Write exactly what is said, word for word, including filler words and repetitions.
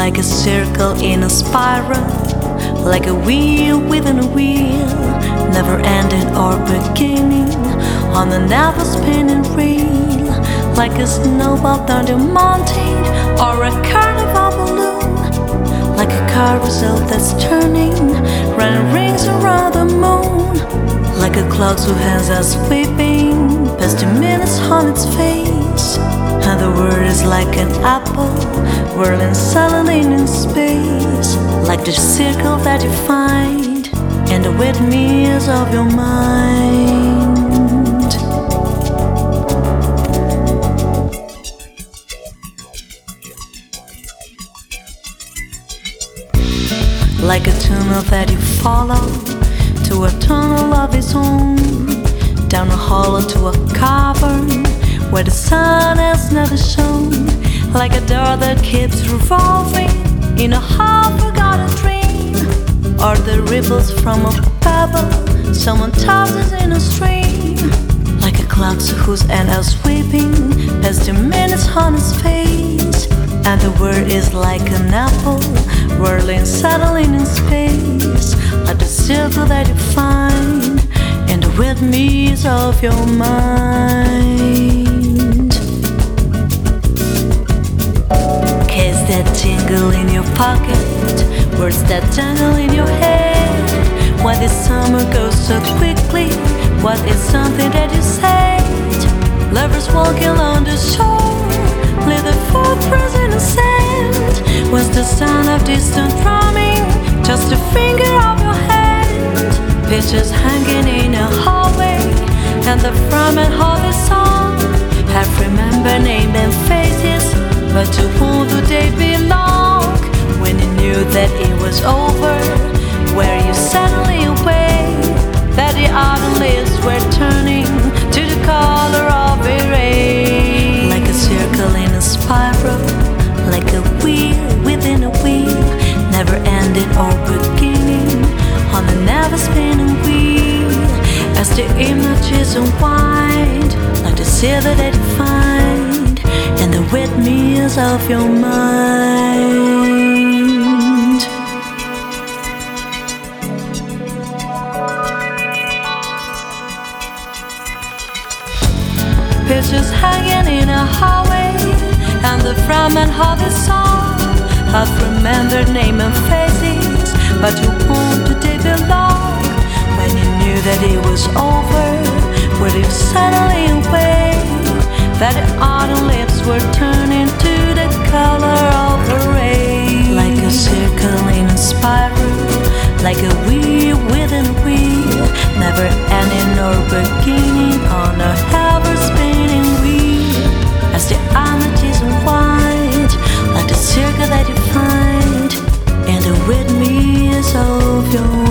like a circle in a spiral, like a wheel within a wheel, never ending or beginning, on a never spinning reel, like a snowball down the mountain or a carnival balloon, like a carousel that's turning, running rings around the moon, like a cloud whose hands are sweeping past the minutes on its face, and the world is like an apple whirling silently in space, like the circle that you find in the windmills of your mind. Like a tunnel that you follow to a tunnel of its own, down a hollow to a cavern where the sun has never shone, like a door that keeps revolving in a half-forgotten dream, or the ripples from a pebble someone tosses in a stream, like a cloud whose end are sweeping past the minutes on its face, and the world is like an apple whirling, settling in space, like the circle that you find in the windmills of your mind. Kiss that jingle in your pocket, words that jangle in your head. Why this summer goes so quickly? What is something that you said? Lovers walking along the shore, leave their footprints in the sand. Was the sound of distant drumming just a finger of your hand? Pictures hanging in a hallway, and the fragment of a song. Half remember names and faces, but to whom do they belong? When you knew that it was over, were you suddenly aware that the autumn leaves were turning to the color of a ray? Like a circle in a spiral, like a wheel within a wheel, never ending or beginning, on a never spinning wheel, as the images unwind, like the silver that you find in the windmills of your mind. Pictures hanging in a hallway, and the fragment of a song. I've remembered names and faces, but to whom do they belong? When you knew that it was over, were you suddenly aware that the autumn leaves were turning to the color of a ray? Like a circle in a spiral, like a wheel within a wheel, never ending or beginning, on a ever spinning wheel, as the images unwind, like the circle that you find in the windmills of your